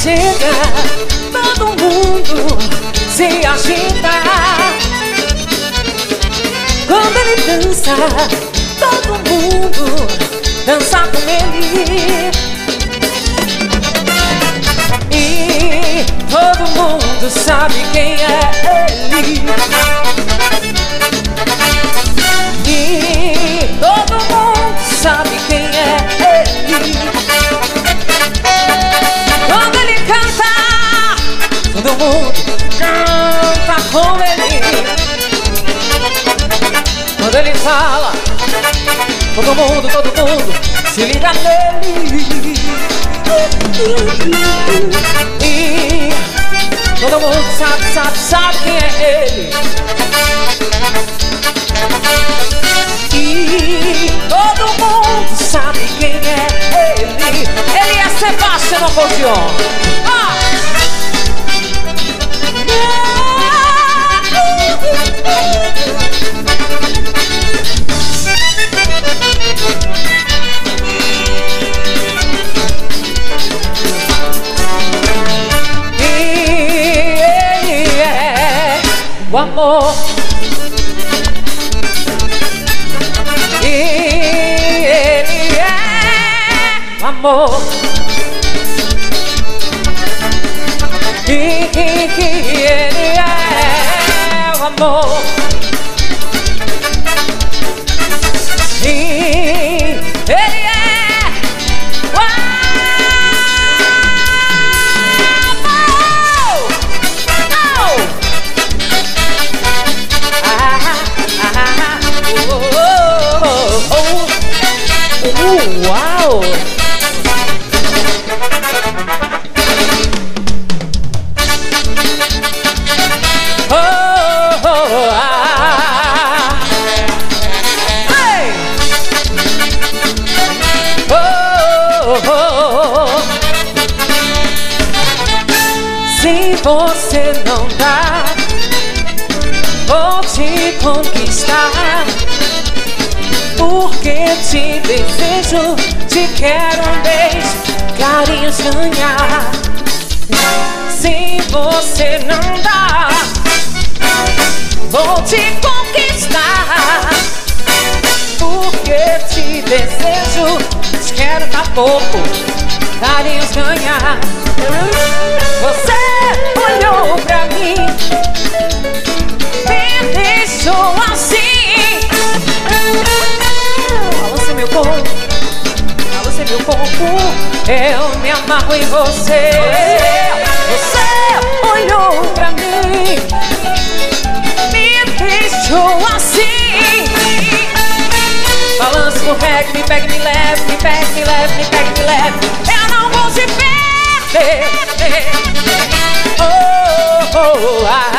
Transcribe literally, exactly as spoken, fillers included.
chega, todo mundo se agita. Quando ele dança, todo mundo dança com ele. E todo mundo sabe quem é ele. E todo mundo sabe quem é ele. Quando ele canta, todo mundo canta com ele. Quando ele fala, todo mundo, todo mundo se liga nele. E todo mundo sabe, sabe, sabe quem é ele. E todo mundo sabe quem é ele. Ele é Sebastião no acordeon. Ah! E ele é o amor. E ele é o amor. E, e, e ele é o amor. E ele é o amor. Oh! Ah, ah, ah, oh, oh, oh, oh, uau! Oh, oh, ah. Hey! Oh, oh, oh. Se você não dá, vou te conquistar, porque te desejo, te quero um beijo, carinhos ganhar. Se você não dá, vou te conquistar, porque te desejo, te quero tá pouco, carinhos ganhar. Você olhou pra mim, me deixou assim. Balança meu corpo, balança meu corpo, eu me amarro em você. Você olhou pra mim, me deixou assim. Balança o reggae, me pega, me leve, me pega, me leve, me pega, me leve. Eu não vou te perder. Oh, oh, oh, ah.